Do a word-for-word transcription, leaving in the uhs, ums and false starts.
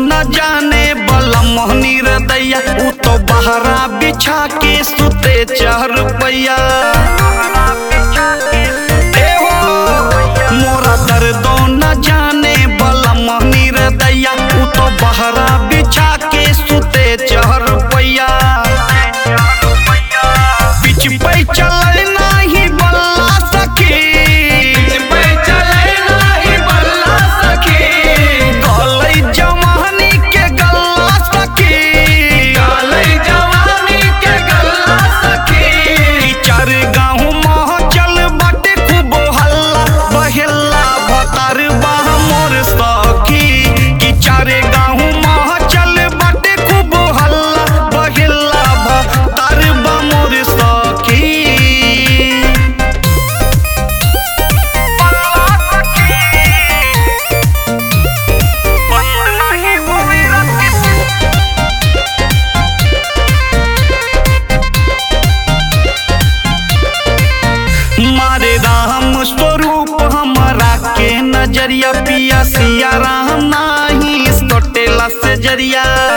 न जाने बला मोहनी रदैया उ तो बहरा बिछा के सुते चार रुपया। मोरा दर्दो न जाने बला मोहनी रदैया उ तो बहरा बिछा के सुते चार रुपया। पिछ पे चले नाही बल्ला सखी, पिछ पे चले नाही बल्ला सखी, गलै जवानी के गल्ला सखी, गलै जवानी के गल्ला सखी। चार गाँव मह चल बाटे खूब हल्ला बहेला भतार बाह मोर सखी। कि चार गाँव मह चल बाटे खूब हल्ला बहेला भतार बा मोर सखी। मारे राम स्वरूप हमारा के नजरिया पिया सिया राम नाही टोटेला से जरिया।